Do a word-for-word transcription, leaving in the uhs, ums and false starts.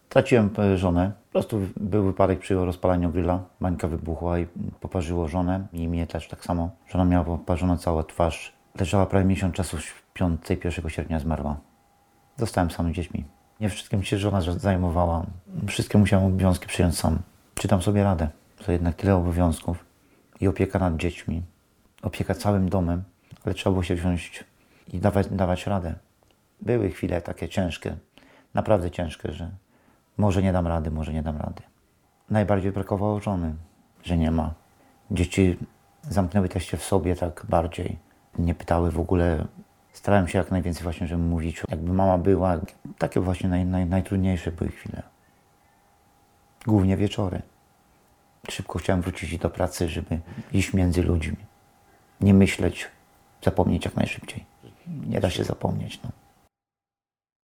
Traciłem żonę. Po prostu był wypadek przy rozpalaniu grilla. Bańka wybuchła i poparzyło żonę i mnie też tak samo. Żona miała poparzoną całą twarz. Leżała prawie miesiąc czasu, śpiącej pierwszego sierpnia zmarła. Zostałem sam z dziećmi. Nie wszystkim się żona zajmowała. Wszystkie musiałem obowiązki przyjąć sam. Czy dam sobie radę? To jednak tyle obowiązków i opieka nad dziećmi. Opieka całym domem, ale trzeba było się wziąć i dawać, dawać radę. Były chwile takie ciężkie, naprawdę ciężkie, że może nie dam rady, może nie dam rady. Najbardziej brakowało żony, że nie ma. Dzieci zamknęły też się w sobie tak bardziej. Nie pytały w ogóle. Starałem się jak najwięcej właśnie, żeby mówić, jakby mama była. Takie właśnie naj, naj, najtrudniejsze były chwile. Głównie wieczory. Szybko chciałem wrócić do pracy, żeby iść między ludźmi. Nie myśleć, zapomnieć jak najszybciej. Nie da się zapomnieć, no.